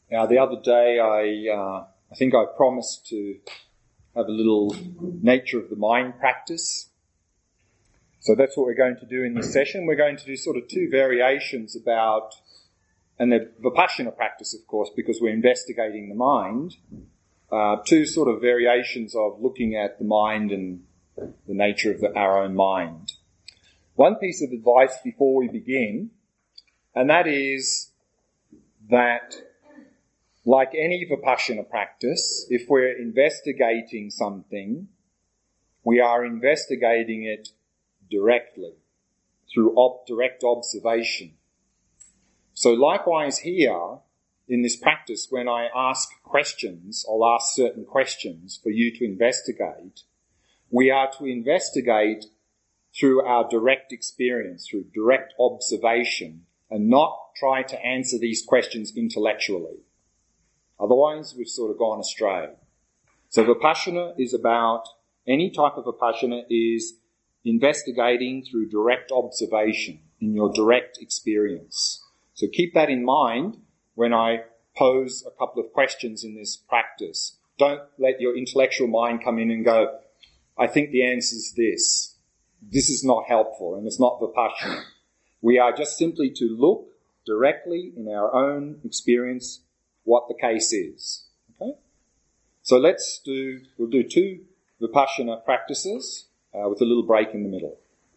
Now, the other day I think I promised to have a little nature of the mind practice. So that's what we're going to do in this session. We're going to do sort of two variations about, and the Vipassana practice, of course, because we're investigating the mind, two sort of variations of looking at the mind and the nature of our own mind. One piece of advice before we begin, and that is that, like any Vipassana practice, if we're investigating something, we are investigating it directly, through direct observation. So likewise here, in this practice, when I ask questions, I'll ask certain questions for you to investigate. We are to investigate through our direct experience, through direct observation, and not try to answer these questions intellectually. Otherwise, we've sort of gone astray. So Vipassana is about, any type of Vipassana is investigating through direct observation, in your direct experience. So keep that in mind when I pose a couple of questions in this practice. Don't let your intellectual mind come in and go, I think the answer is this. This is not helpful and it's not Vipassana. We are just simply to look directly in our own experience what the case is. Okay? So we'll do two Vipassana practices with a little break in the middle.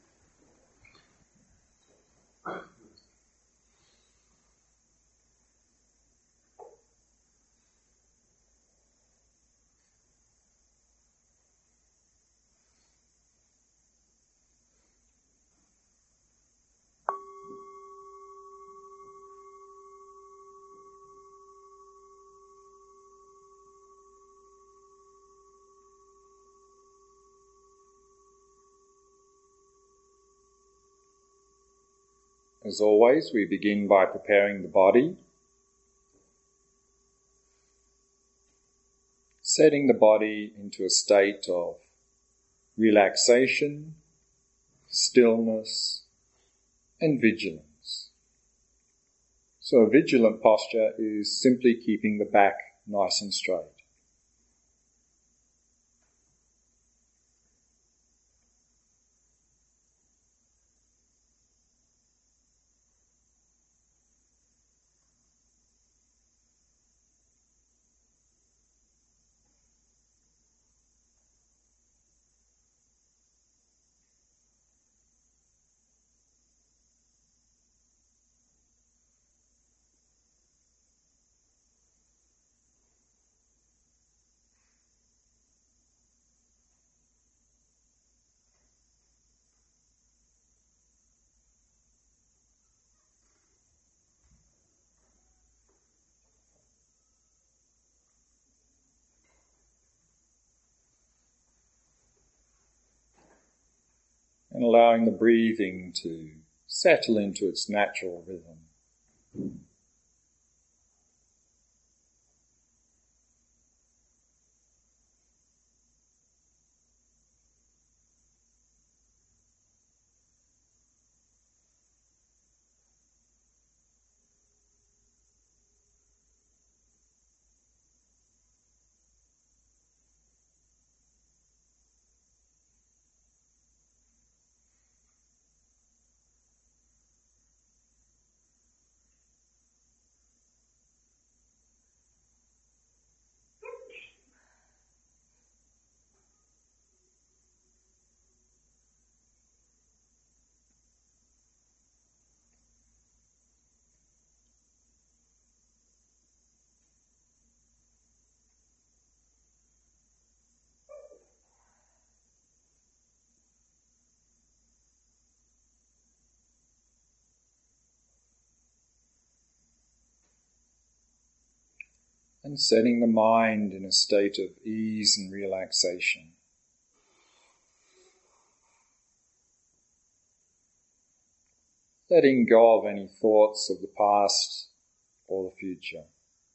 As always, we begin by preparing the body, setting the body into a state of relaxation, stillness, and vigilance. So a vigilant posture is simply keeping the back nice and straight. And allowing the breathing to settle into its natural rhythm. And setting the mind in a state of ease and relaxation. Letting go of any thoughts of the past or the future.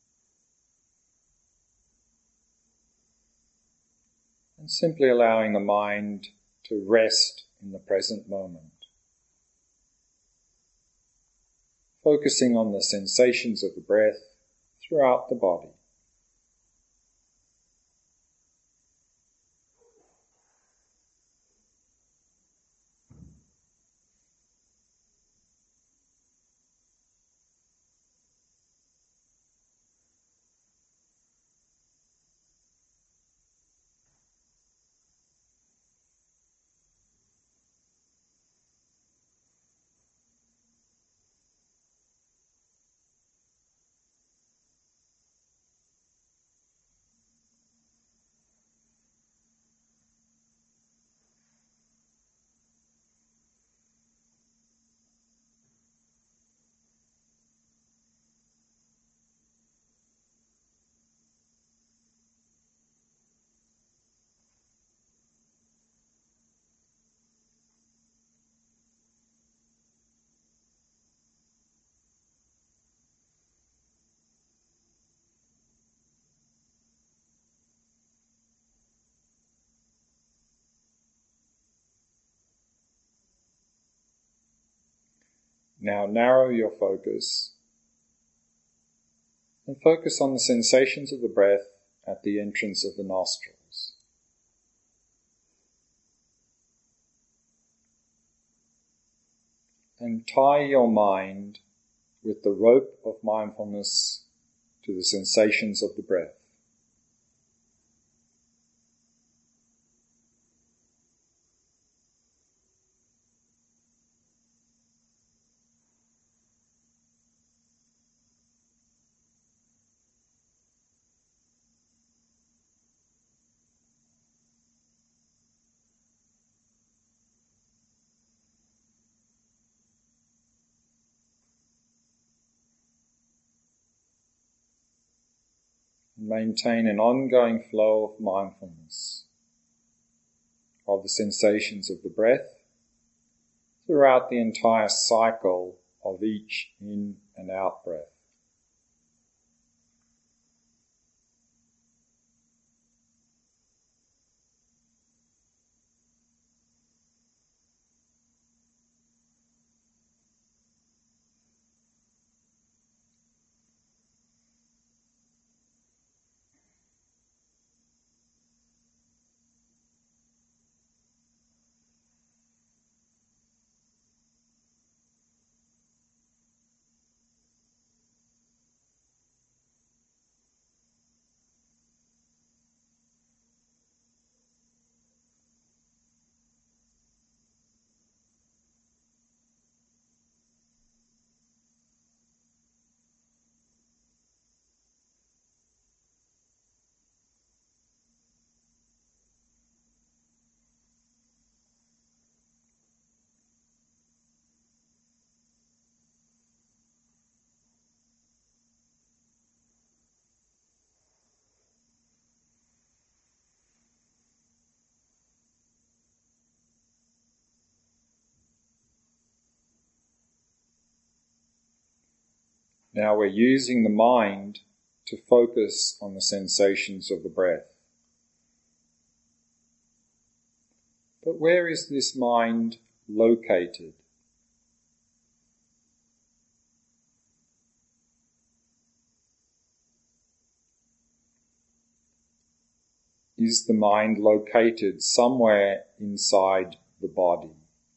And simply allowing the mind to rest in the present moment. Focusing on the sensations of the breath throughout the body. Now narrow your focus and focus on the sensations of the breath at the entrance of the nostrils. And tie your mind with the rope of mindfulness to the sensations of the breath. Maintain an ongoing flow of mindfulness of the sensations of the breath throughout the entire cycle of each in and out breath. Now we're using the mind to focus on the sensations of the breath. But where is this mind located? Is the mind located somewhere inside the body?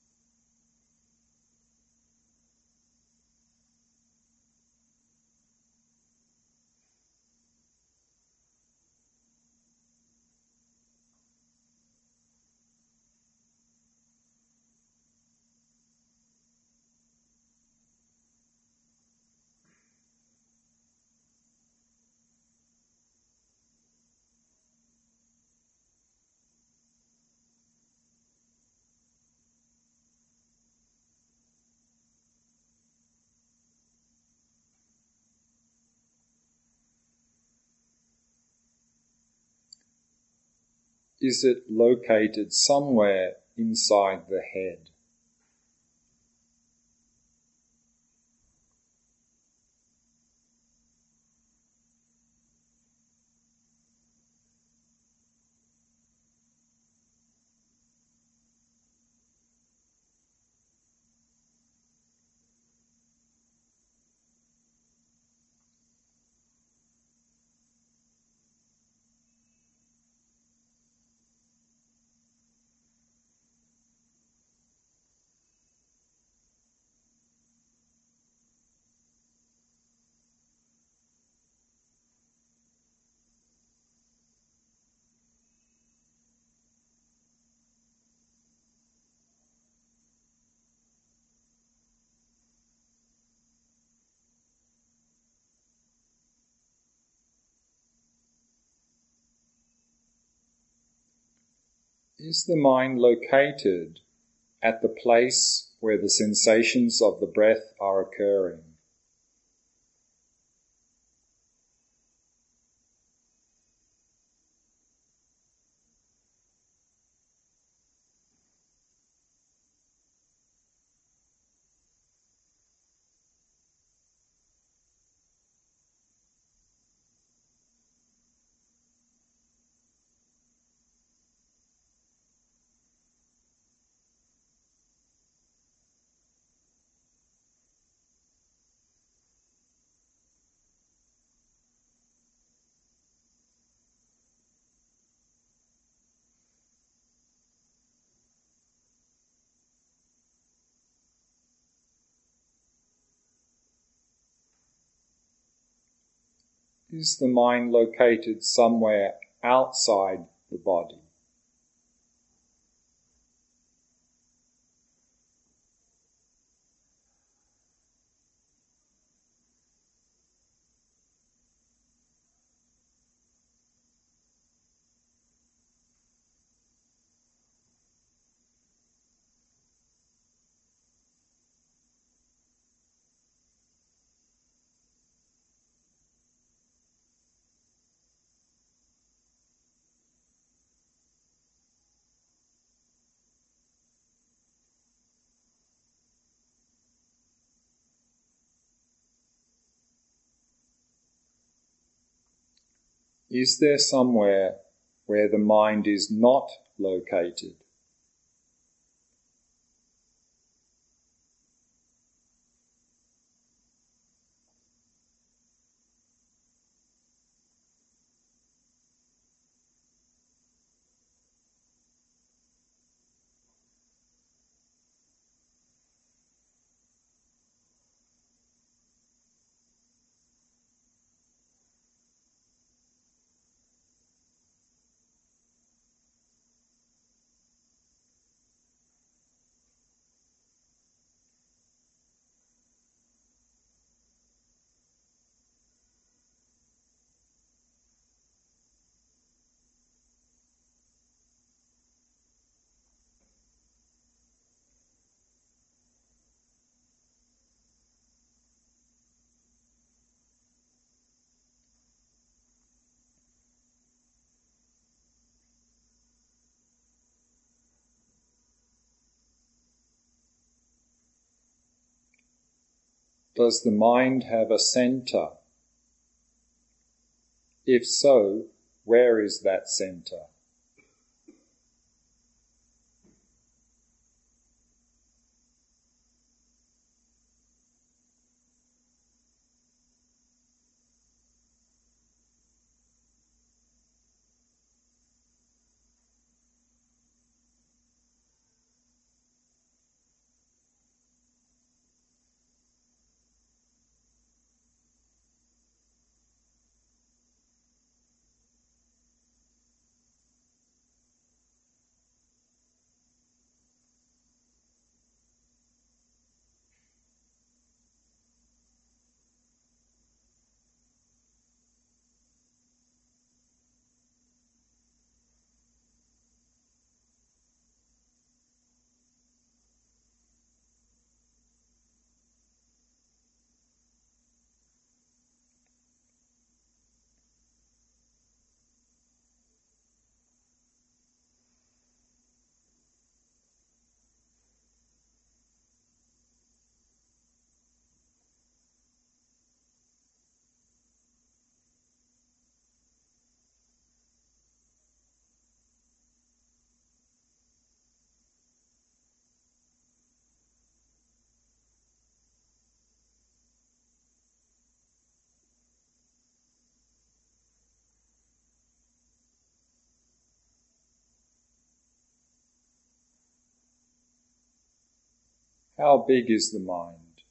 Is it located somewhere inside the head? Is the mind located at the place where the sensations of the breath are occurring? Is the mind located somewhere outside the body? Is there somewhere where the mind is not located? Does the mind have a centre? If so, where is that centre? How big is the mind?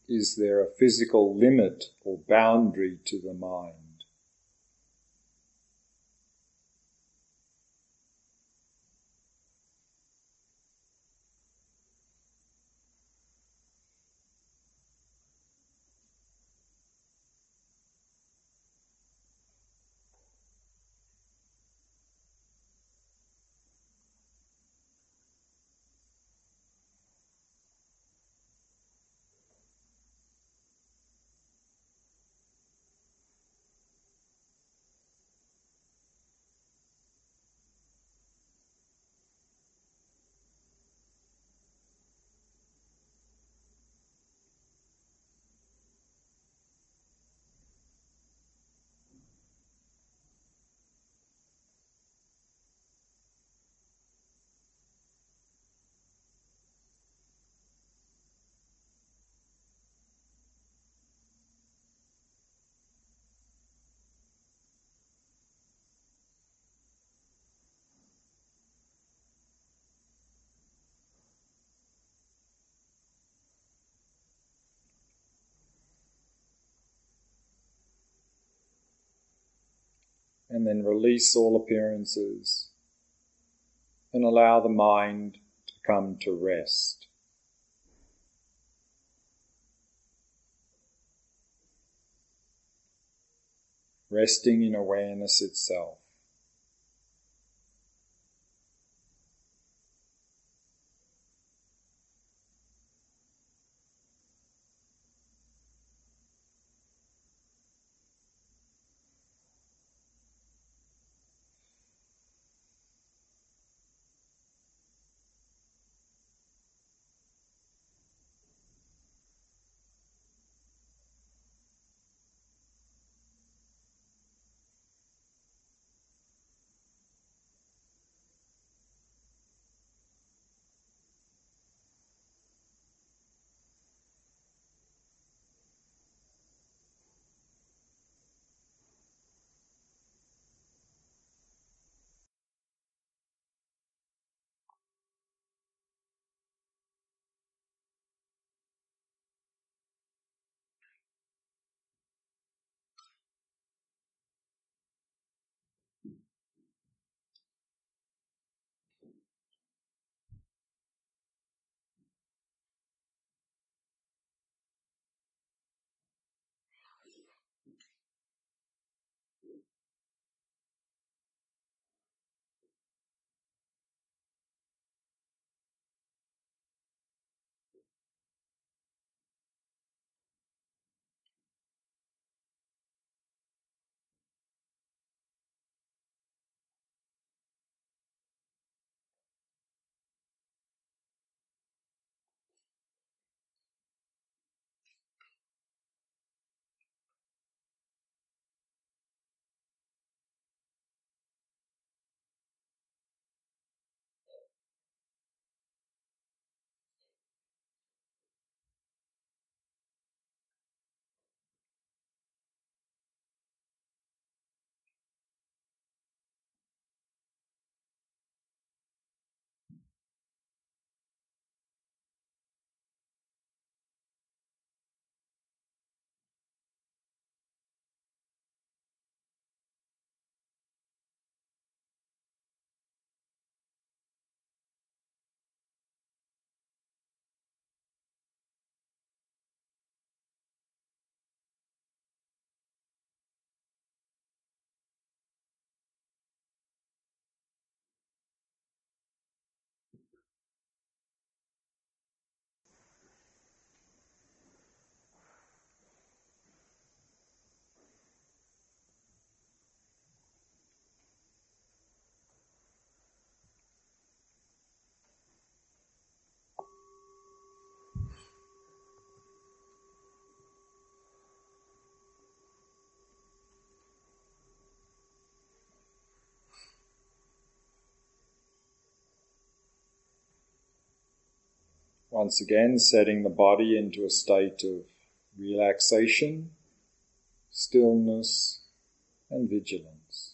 is there a physical limit or boundary to the mind? And then release all appearances and allow the mind to come to rest. Resting in awareness itself. Once again, setting the body into a state of relaxation, stillness, and vigilance.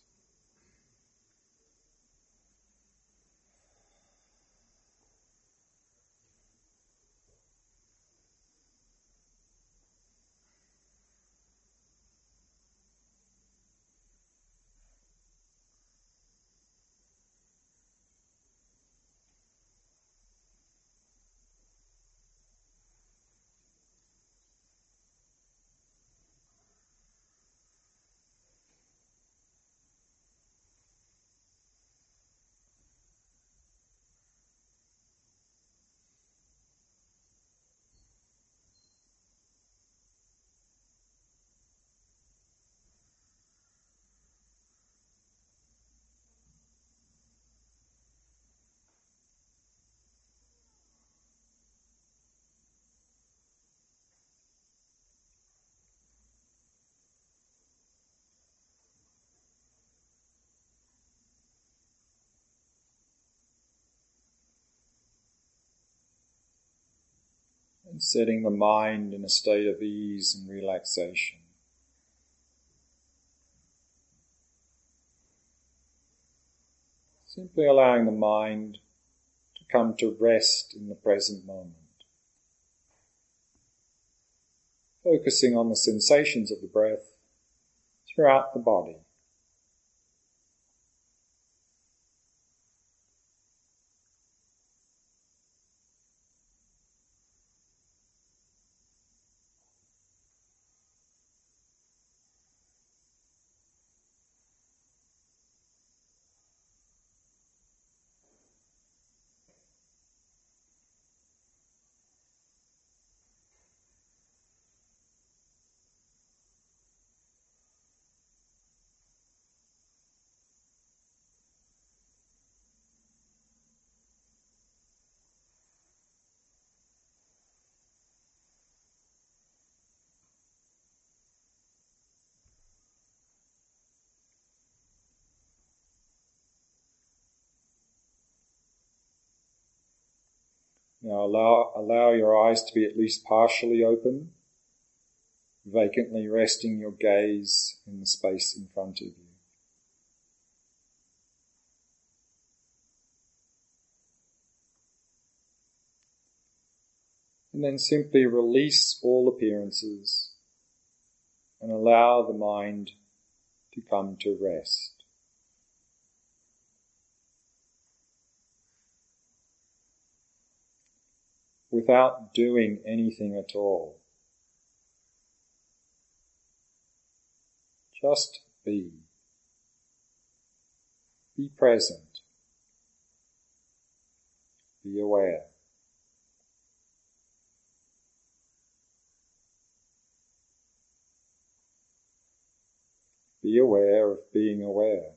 and setting the mind in a state of ease and relaxation. Simply allowing the mind to come to rest in the present moment. Focusing on the sensations of the breath throughout the body. Now allow your eyes to be at least partially open, vacantly resting your gaze in the space in front of you. And then simply release all appearances and allow the mind to come to rest. Without doing anything at all. Just be. Be present. Be aware. Be aware of being aware.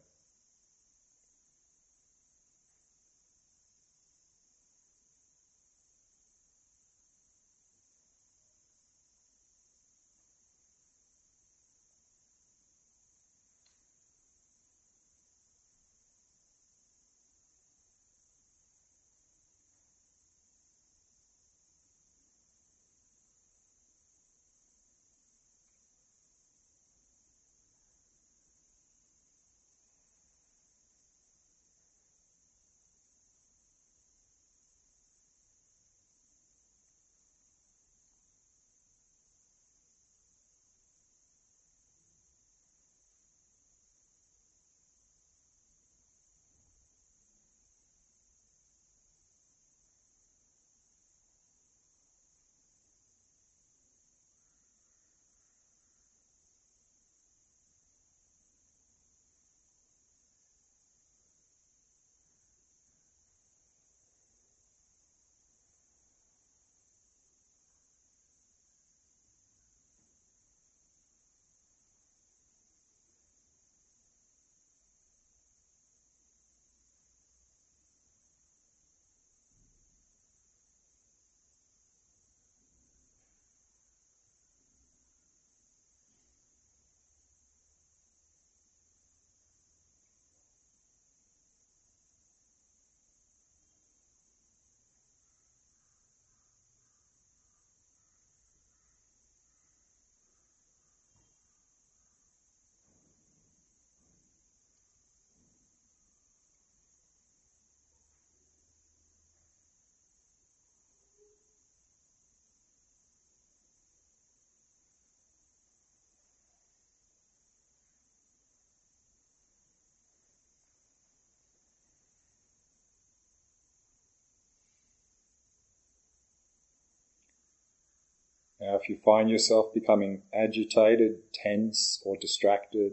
Now, if you find yourself becoming agitated, tense, or distracted,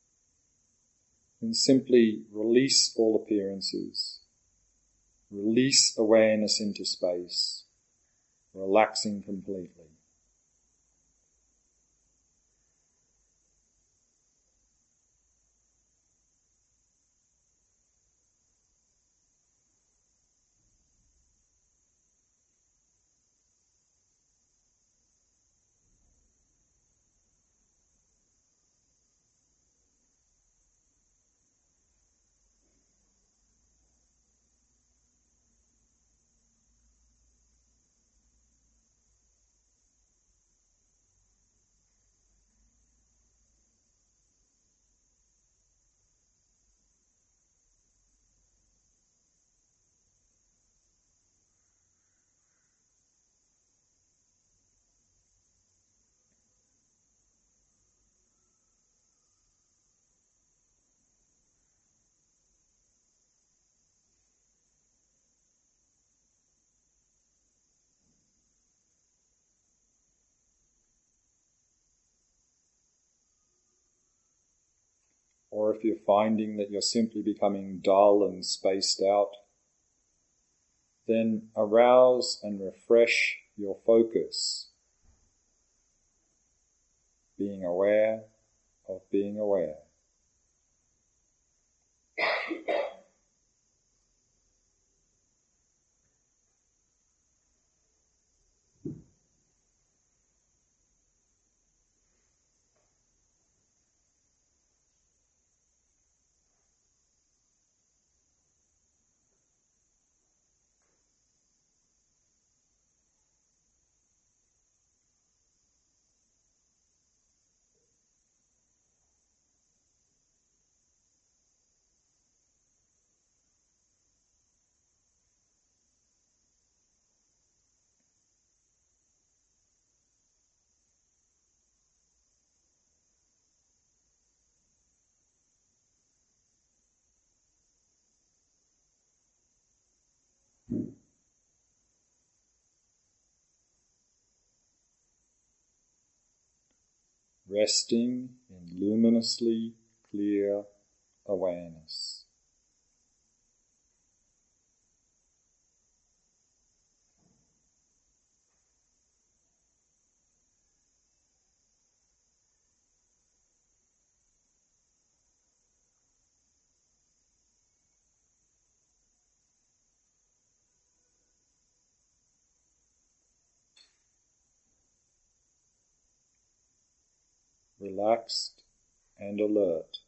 then simply release all appearances. Release awareness into space, relaxing completely. or if you're finding that you're simply becoming dull and spaced out, then arouse and refresh your focus, being aware of being aware. Resting in luminously clear awareness. Relaxed and alert.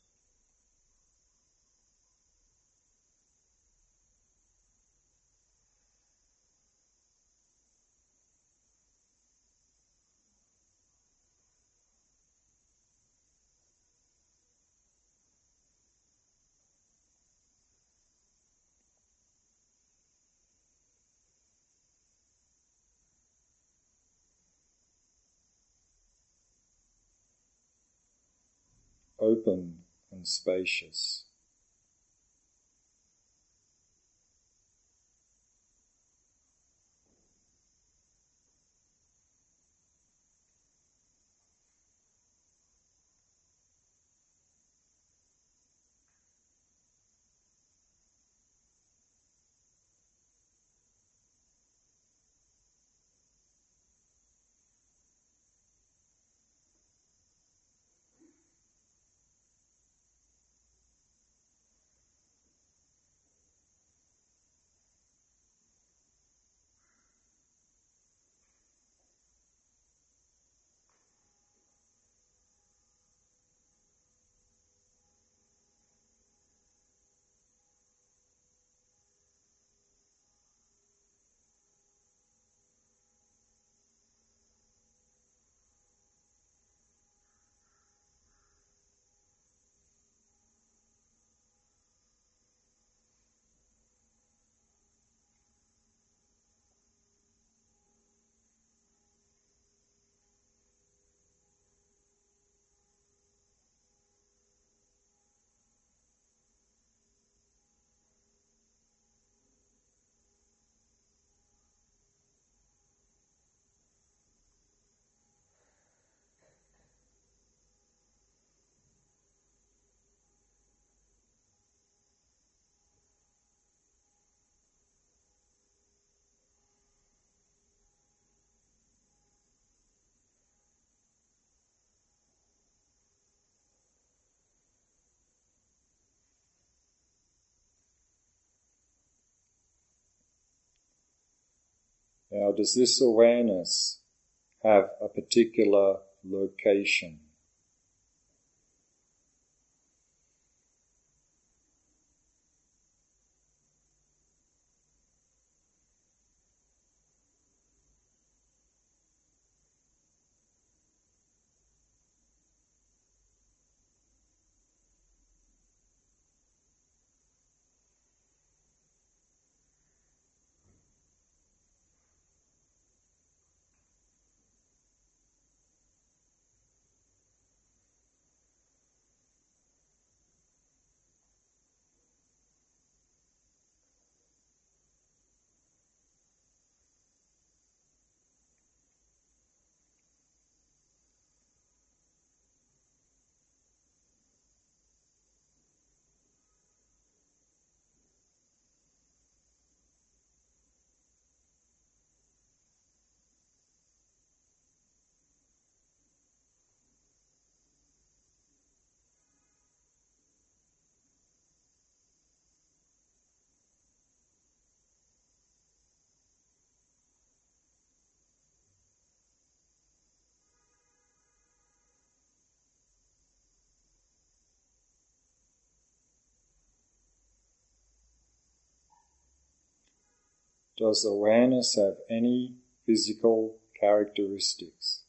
Open and spacious. Now, does this awareness have a particular location? Does awareness have any physical characteristics?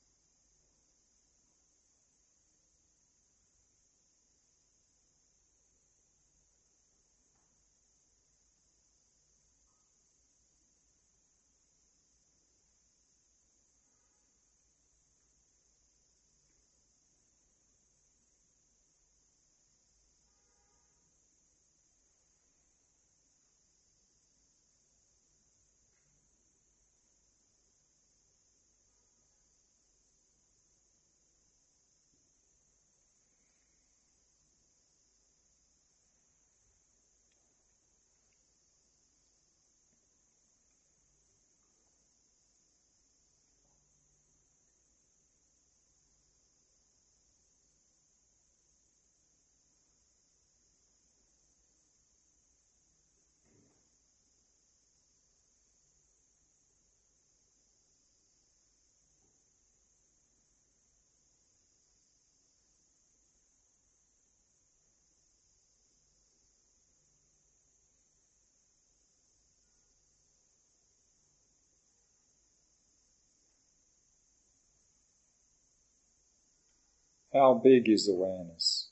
How big is awareness?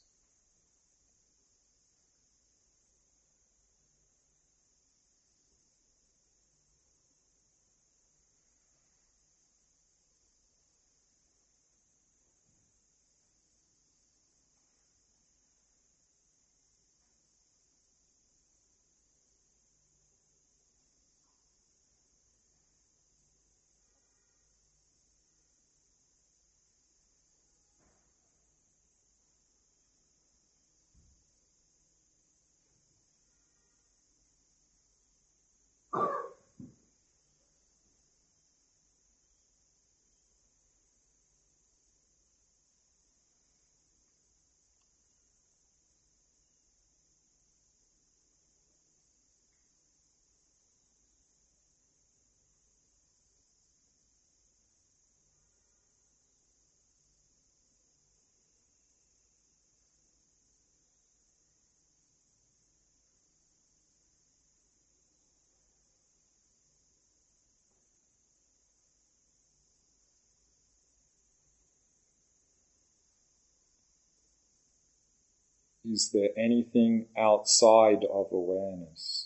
Is there anything outside of awareness?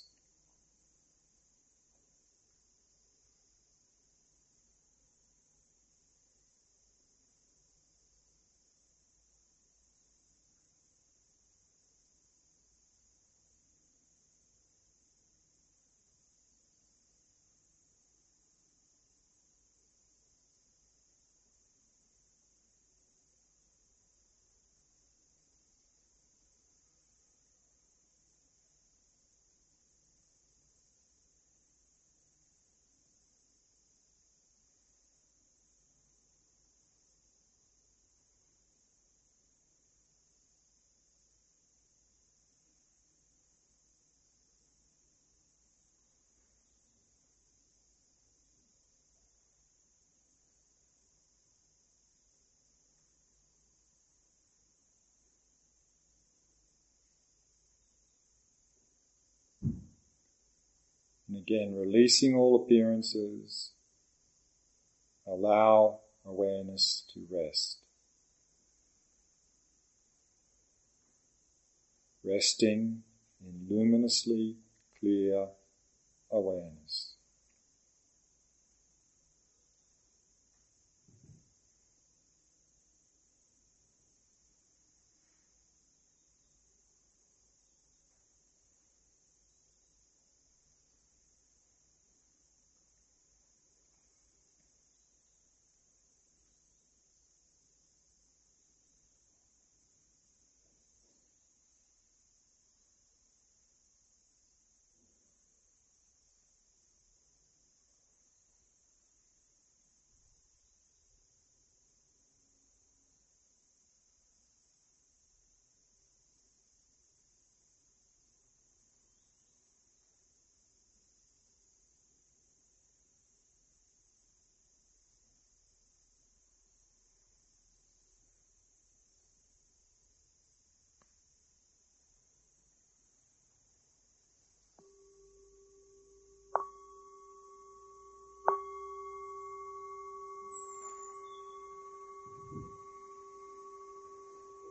And again, releasing all appearances, allow awareness to rest. Resting in luminously clear awareness.